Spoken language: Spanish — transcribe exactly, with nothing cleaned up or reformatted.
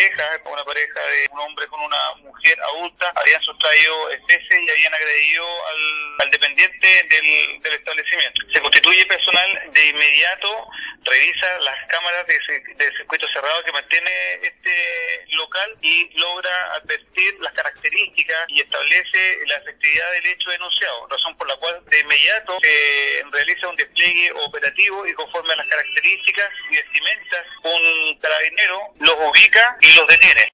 pareja, una pareja de un hombre con una mujer adulta, habían sustraído especies y habían agredido al, al dependiente del, del establecimiento. Se constituye personal de inmediato, revisa las cámaras de, de circuito cerrado que mantiene este local y logra advertir las características y establece la efectividad del hecho denunciado, razón por la cual de inmediato se realiza un despliegue operativo y conforme a las características y vestimentas, un carabinero los ubica y los detiene.